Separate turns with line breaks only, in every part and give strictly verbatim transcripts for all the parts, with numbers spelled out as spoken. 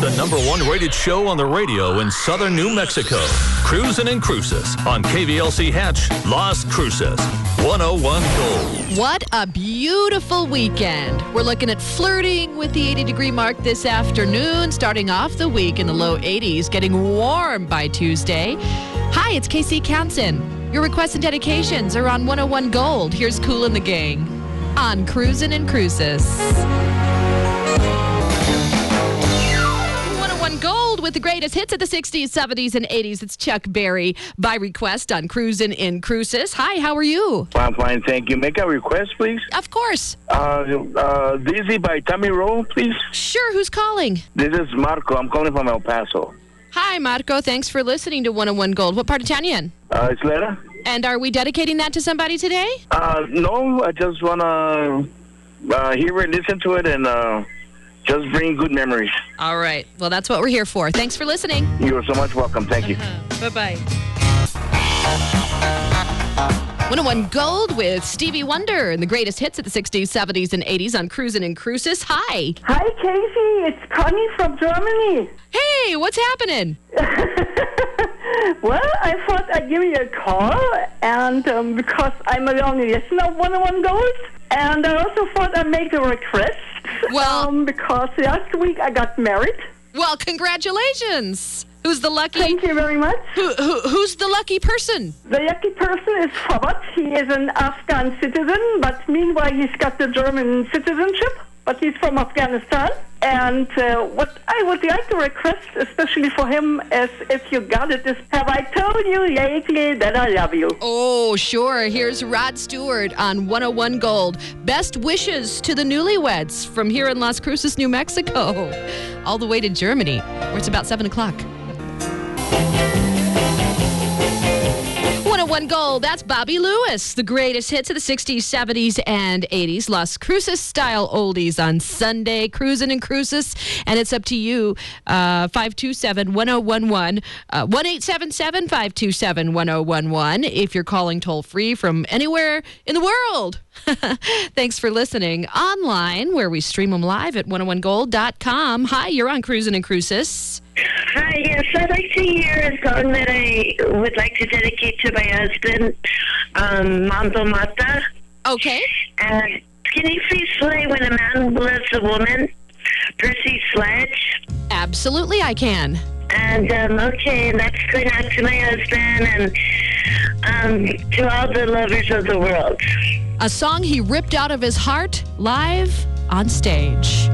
the number one rated show on the radio in southern New Mexico. Cruisin' and Cruises on K V L C Hatch, Las Cruces, one oh one Gold.
What a beautiful weekend. We're looking at flirting with the eighty degree mark this afternoon, starting off the week in the low eighties, getting warm by Tuesday. Hi, it's K C Counson. Your requests and dedications are on one oh one Gold. Here's Kool and the Gang on Cruisin' and Cruises. one oh one Gold with the greatest hits of the sixties, seventies, and eighties. It's Chuck Berry by request on Cruisin' in Cruises. Hi, how are you?
I'm fine, thank you. Make a request, please.
Of course.
Uh, uh, Dizzy by Tommy Rowe, please.
Sure, who's calling?
This is Marco. I'm calling from El Paso.
Hi, Marco. Thanks for listening to one oh one Gold. What part of town are you in?
Uh, it's Lera.
And are we dedicating that to somebody today?
Uh, no, I just want to uh, hear it, listen to it, and uh, just bring good memories.
All right. Well, that's what we're here for. Thanks for listening.
You're so much welcome. Thank you.
Uh-huh. Bye-bye. one oh one Gold with Stevie Wonder and the greatest hits of the sixties, seventies, and eighties on Cruisin' and Cruises. Hi.
Hi, Casey. It's Connie from Germany.
Hey, what's happening?
Well, I thought I'd give you a call, and um, because I'm a long listener of one oh one Gold, and I also thought I'd make a request.
Well,
um, because last week I got married.
Well, congratulations. Who's the lucky?
Thank you very much.
Who, who Who's the lucky person?
The lucky person is Robert. He is an Afghan citizen, but meanwhile he's got the German citizenship. But he's from Afghanistan. And uh, what I would like to request, especially for him, is if you got it, is have I told you lately that I love you?
Oh, sure. Here's Rod Stewart on one oh one Gold. Best wishes to the newlyweds from here in Las Cruces, New Mexico, all the way to Germany, where it's about seven o'clock. one oh one Gold, that's Bobby Lewis. The greatest hits of the sixties, seventies, and eighties. Las Cruces style oldies on Sunday. Cruisin' and Cruises. And it's up to you. Uh, five two seven, one oh one one. Uh, one eight seven seven, five two seven, one oh one one. If you're calling toll free from anywhere in the world. Thanks for listening. Online, where we stream them live at one oh one gold dot com. Hi, you're on Cruisin' and Cruises.
Hi, yes, I'd like to hear a song that I would like to dedicate to my husband, um, Mando Mata.
Okay.
And can you please play When a Man Loves a Woman, Percy Sledge?
Absolutely, I can.
And, um, okay, and that's going out to my husband and um, to all the lovers of the world.
A song he ripped out of his heart live on stage.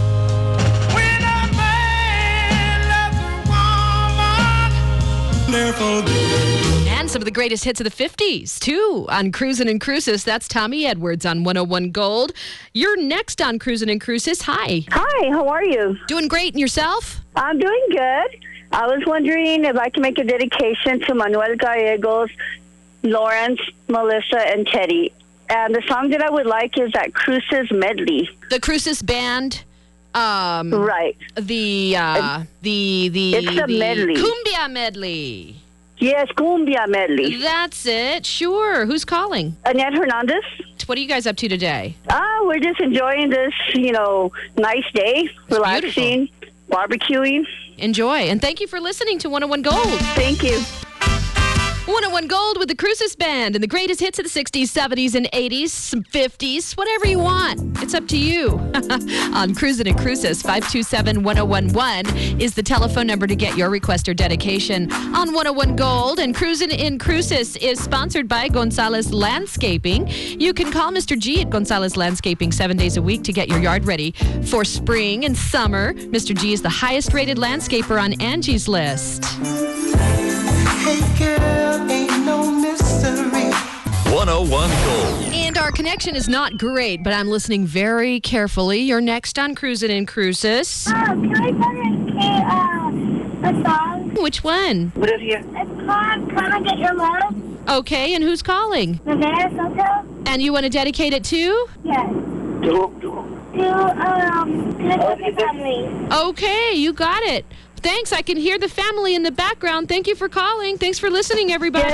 And some of the greatest hits of the fifties, too, on Cruisin' and Cruises. That's Tommy Edwards on one oh one Gold. You're next on Cruisin' and Cruises. Hi.
Hi, how are you?
Doing great. And yourself?
I'm doing good. I was wondering if I can make a dedication to Manuel Gallegos, Lawrence, Melissa, and Teddy. And the song that I would like is that Cruces medley.
The Cruces band. Um,
right.
The, uh, the, the,
it's a
the
medley.
Cumbia medley.
Yes, Cumbia medley.
That's it. Sure. Who's calling?
Annette Hernandez.
What are you guys up to today?
Ah, we're just enjoying this, you know, nice day,
it's
relaxing,
beautiful.
Barbecuing.
Enjoy. And thank you for listening to one oh one Gold.
Thank you.
one oh one Gold with the Cruces Band and the greatest hits of the sixties, seventies, and eighties, some fifties, whatever you want. It's up to you. On Cruisin' and Cruises, five two seven, one oh one one is the telephone number to get your request or dedication on one oh one Gold. And Cruisin' in Cruises is sponsored by Gonzalez Landscaping. You can call Mister G at Gonzalez Landscaping seven days a week to get your yard ready for spring and summer. Mister G is the highest rated landscaper on Angie's List.
Hey girl, ain't no mystery.
one oh one Gold.
And our connection is not great, but I'm listening very carefully. You're next on Cruisin' and Cruises.
Oh, can I dedicate uh, a song?
Which one?
What is here?
It's called Can I Get Your Love?
Okay, and who's calling?
Nevada Soto?
And you want to dedicate it to?
Yes.
To, to.
To, um, to the family.
Okay, you got it. Thanks. I can hear the family in the background. Thank you for calling. Thanks for listening, everybody.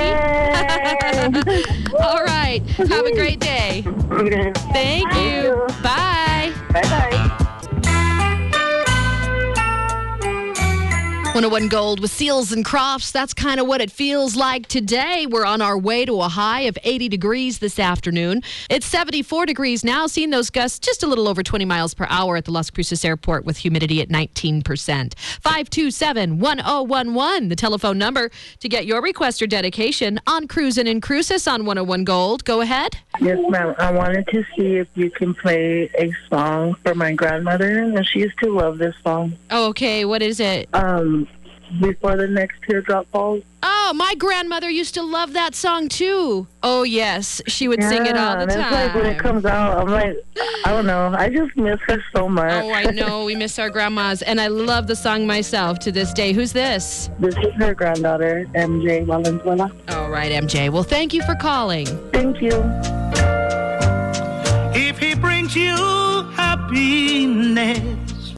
All right. Have a great day. Thank you. Bye.
Bye-bye.
one oh one Gold with Seals and Crofts. That's kind of what it feels like today. We're on our way to a high of eighty degrees this afternoon. It's seventy-four degrees now, seeing those gusts just a little over twenty miles per hour at the Las Cruces Airport with humidity at nineteen percent. five two seven, one oh one one, the telephone number to get your request or dedication on Cruisin' and Cruces on one oh one Gold. Go ahead.
Yes, ma'am. I wanted to see if you can play a song for my grandmother, and she used to love this song.
Okay, what is it?
Um, Before the Next Teardrop Falls.
Oh, my grandmother used to love that song too. Oh, yes. She would sing it all the
and
time.
It's like when it comes out, I'm like, I don't know. I just miss her so much.
Oh, I know. We miss our grandmas. And I love the song myself to this day. Who's this?
This is her granddaughter, M J Valenzuela.
All right, M J. Well, thank you for calling.
Thank you.
If he brings you happiness.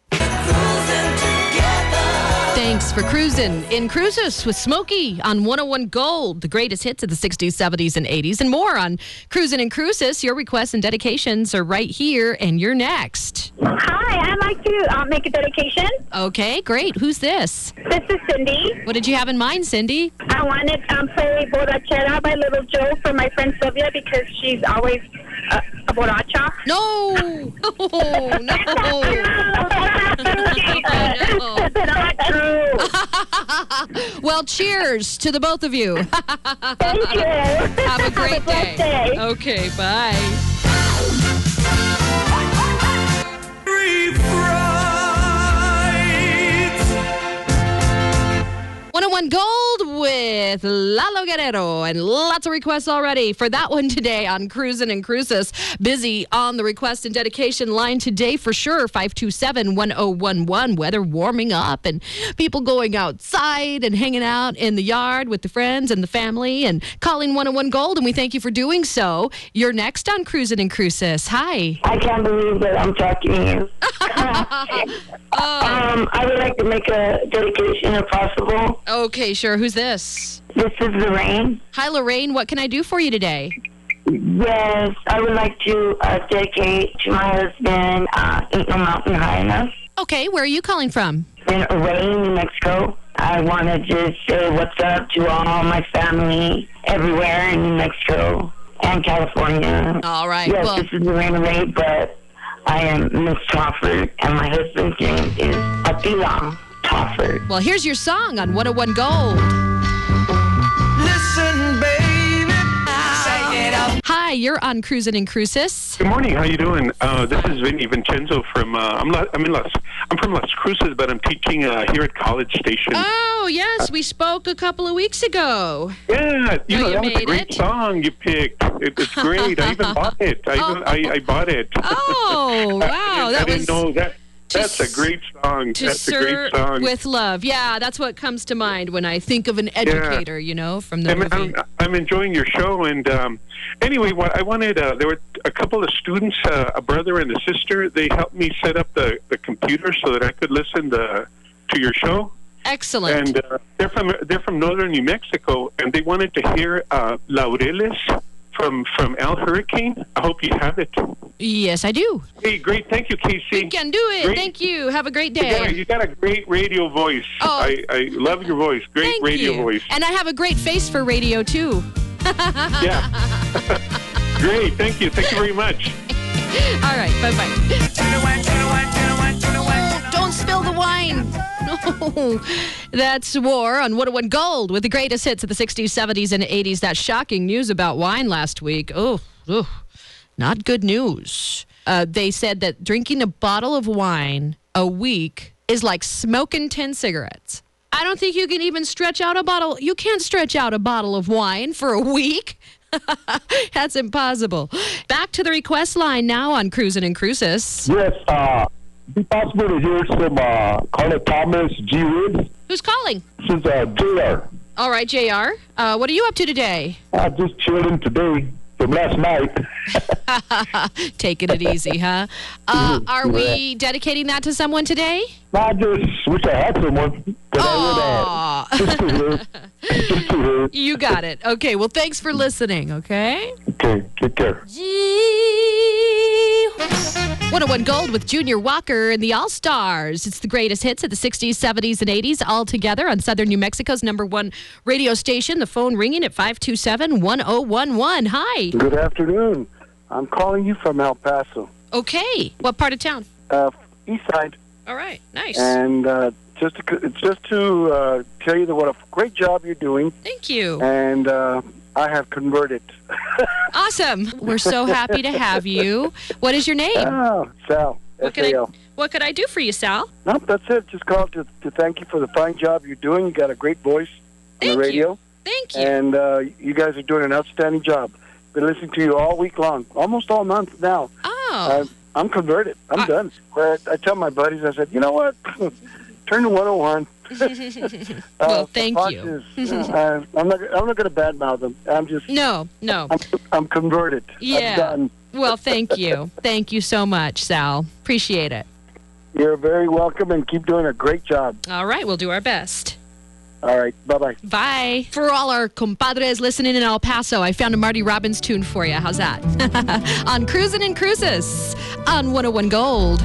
Thanks for cruising in Cruises with Smokey on one oh one Gold, the greatest hits of the sixties, seventies, and eighties, and more on Cruising and Cruises. Your requests and dedications are right here, and you're next.
Hi, I'd like to uh, make a dedication.
Okay, great. Who's this?
This is Cindy.
What did you have in mind, Cindy?
I wanted to um, play Borrachera by Little Joe for my friend Sylvia because she's always uh, a borracha.
No! Oh, no!
Not true.
Well, cheers to the both of you.
Thank you.
Have a great
Have a blessed day.
Okay, bye. one oh one Gold with Lalo Guerrero, and lots of requests already for that one today on Cruisin' and Cruises. Busy on the request and dedication line today for sure. five two seven, one oh one one. Weather warming up and people going outside and hanging out in the yard with the friends and the family and calling one oh one Gold, and we thank you for doing so. You're next on Cruisin' and Cruises. Hi.
I can't believe that I'm talking to you.
Oh.
Um, I would like to make a dedication if possible.
Okay, sure. Who's this?
This is Lorraine.
Hi, Lorraine. What can I do for you today?
Yes, I would like to uh, dedicate to my husband, uh, Ain't No Mountain High Enough.
Okay, where are you calling from?
In Rayne, New Mexico. I want to just say what's up to all my family everywhere in New Mexico and California.
All right.
Yes,
Well,
this is Lorraine Ray, but I am Miss Tofford, and my husband's name is Attila Tofford.
well, here's your song on one oh one Gold.
Listen, baby. Say it up.
Hi, you're on Cruisin' and Cruises.
Good morning. How you doing? Uh, this is Vinny Vincenzo from. Uh, I'm not. I'm in Las. I'm from Las Cruces, but I'm teaching uh, here at College Station.
Oh, yes, we spoke a couple of weeks ago.
Yeah, you
Oh,
know
you
that was a
made
great
it?
song you picked. It, it's great. I even bought it. I even, I, I bought it.
Oh, wow.
I,
That
I didn't
was
know that.
to
That's a great song.
to
That's a great
serve
song.
with love. Yeah, that's what comes to mind when I think of an educator, you know, from the
I'm,
movie.
I'm, I'm enjoying your show, and um, anyway, what I wanted, uh, there were a couple of students, uh, a brother and a sister. They helped me set up the, the computer so that I could listen to to your show.
Excellent.
And uh, they're from they're from northern New Mexico, and they wanted to hear uh, Laureles from from Al Hurricane. I hope you have it.
Yes, I do.
Hey, great. Thank you, Casey.
You can do it.
Great.
Thank you. Have a great
You got, a,
day.
you got a great radio voice.
Oh.
I, I love your voice. Great
Thank
radio
you.
voice.
And I have a great face for radio, too.
Yeah. Great. Thank you. Thank you very much.
All right. Bye-bye. Don't spill the wine. No. That's War on one oh one Gold with the greatest hits of the sixties, seventies, and eighties. That shocking news about wine last week. Oh, oh not good news. Uh, they said that drinking a bottle of wine a week is like smoking ten cigarettes. I don't think you can even stretch out a bottle. You can't stretch out a bottle of wine for a week. That's impossible. Back to the request line now on Cruisin' and Cruises.
Yes, uh, be possible to hear some uh, Carla Thomas, G. Wiz.
Who's calling?
This is uh, J R.
All right, J R. Uh, what are you up to today?
I just chilling today from last night.
Taking it easy, huh? Uh, are we dedicating that to someone today?
I just wish I had someone. But I would, uh, just to hear. Just to hear.
You got it. Okay, well, thanks for listening, okay?
Okay, take care.
Gee one oh one Gold with Junior Walker and the All-Stars. It's the greatest hits of the sixties, seventies, and eighties all together on Southern New Mexico's number one radio station. The phone ringing at five two seven, one oh one one. Hi.
Good afternoon. I'm calling you from El Paso.
Okay. What part of town?
Uh, east side.
All right. Nice.
And uh, just to, just to uh, tell you that what a great job you're doing.
Thank you.
And uh, I have converted.
Awesome. We're so happy to have you. What is your name?
Oh, Sal.
What could, I, what could I do for you, Sal?
Nope, that's it. Just called to, to thank you for the fine job you're doing. You got a great voice on
thank
the radio.
You. Thank you.
And uh, you guys are doing an outstanding job. Been listening to you all week long, almost all month now.
Oh.
Uh, I'm converted. I'm
uh,
done. But I tell my buddies, I said, you know what? Turn to one oh one.
well,
uh,
thank you.
Is, uh, I'm not. I'm not going to badmouth them. I'm just.
No, no.
I'm, I'm converted.
Yeah.
I'm done.
Well, thank you. Thank you so much, Sal. Appreciate it.
You're very welcome, and keep doing a great job.
All right, we'll do our best.
All right, bye-bye.
Bye. For all our compadres listening in El Paso, I found a Marty Robbins tune for you. How's that? On Cruisin' and Cruises on one oh one Gold.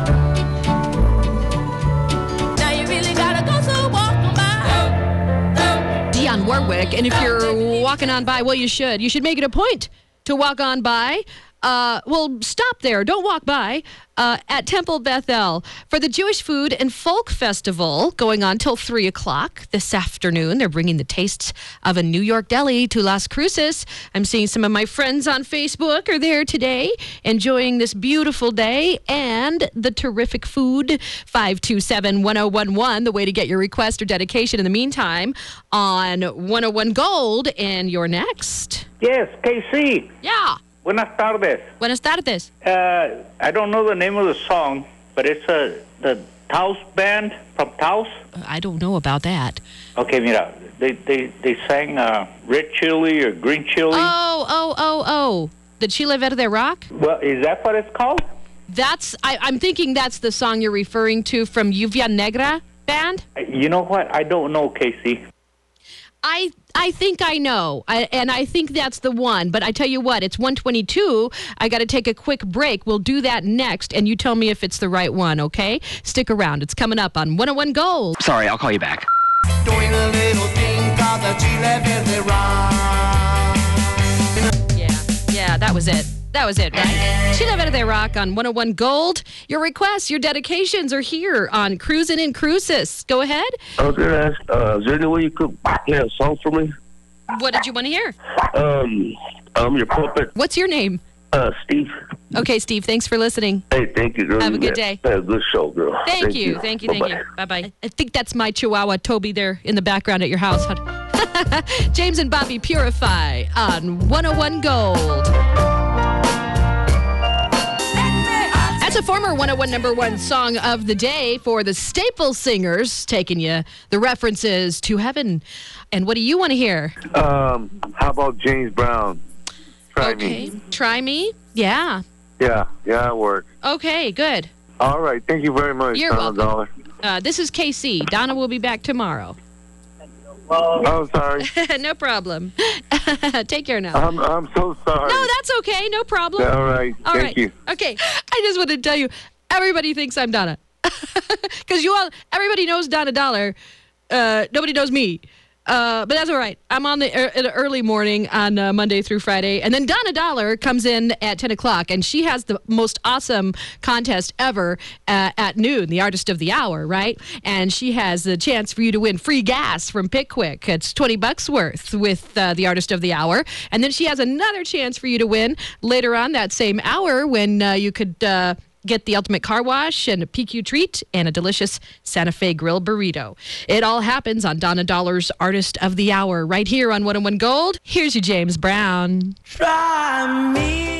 Now you really gotta go, so walk on by.
Dionne Warwick, and if you're walking on by, well, you should. You should make it a point to walk on by. Uh, well, stop there. Don't walk by. Uh, at Temple Bethel for the Jewish Food and Folk Festival going on till three o'clock this afternoon. They're bringing the tastes of a New York deli to Las Cruces. I'm seeing some of my friends on Facebook are there today enjoying this beautiful day and the terrific food. five two seven, one oh one one, the way to get your request or dedication in the meantime on one oh one Gold. And you're next.
Yes, K C.
Yeah.
Buenas tardes.
Buenas tardes.
Uh, I don't know the name of the song, but it's a, the Taos band from Taos.
I don't know about that.
Okay, mira, they they, they sang uh, Red Chili or Green Chili.
Oh, oh, oh, oh. The Chile Verde Rock?
Well, is that what it's called?
That's, I, I'm thinking that's the song you're referring to from Lluvia Negra band.
You know what? I don't know, K C.
I I think I know, I, and I think that's the one. But I tell you what, it's one twenty-two. I got to take a quick break. We'll do that next, and you tell me if it's the right one, okay? Stick around. It's coming up on one oh one Gold.
Sorry, I'll call you back.
Doing a little thing called the Chile Verde Rock.
Yeah, yeah, that was it. That was it, right? Chile Verde Rock on one oh one Gold. Your requests, your dedications are here on Cruisin' and Cruises. Go ahead.
I was going to ask, uh, is there any way you could play a song for me?
What did you want to hear?
Um, I'm your puppet.
What's your name?
Uh, Steve.
Okay, Steve, thanks for listening.
Hey, thank you, girl.
Have a good
Yeah,
day.
Have a good show, girl.
Thank,
thank
you.
you.
Thank you. Thank
Bye-bye.
you. Bye-bye. I think that's my Chihuahua, Toby, there in the background at your house. James and Bobby Purify on one oh one Gold. That's a former one oh one number one song of the day for the Staple Singers, taking you the references to heaven. And what do you want to hear?
Um, how about James Brown? Try
okay.
me.
Try me? Yeah.
Yeah, yeah, it worked.
Okay, good.
All right, thank you very much.
You're
Donna
welcome.
Dollar.
Uh, this is K C. Donna will be back tomorrow.
Oh, sorry.
No problem. Take care now.
I'm I'm so sorry.
No, that's okay. No problem.
All right.
All
Thank
right.
you.
Okay. I just want to tell you, everybody thinks I'm Donna. Because you all, everybody knows Donna Dollar. Uh, nobody knows me. Uh, but that's all right. I'm on the uh, early morning on uh, Monday through Friday. And then Donna Dollar comes in at ten o'clock, and she has the most awesome contest ever uh, at noon, the Artist of the Hour, right? And she has the chance for you to win free gas from Pickwick. It's twenty bucks worth with uh, the Artist of the Hour. And then she has another chance for you to win later on that same hour when uh, you could... Uh, get the ultimate car wash and a P Q treat and a delicious Santa Fe grill burrito. It all happens on Donna Dollar's Artist of the Hour right here on one oh one Gold. Here's your James Brown.
Try me.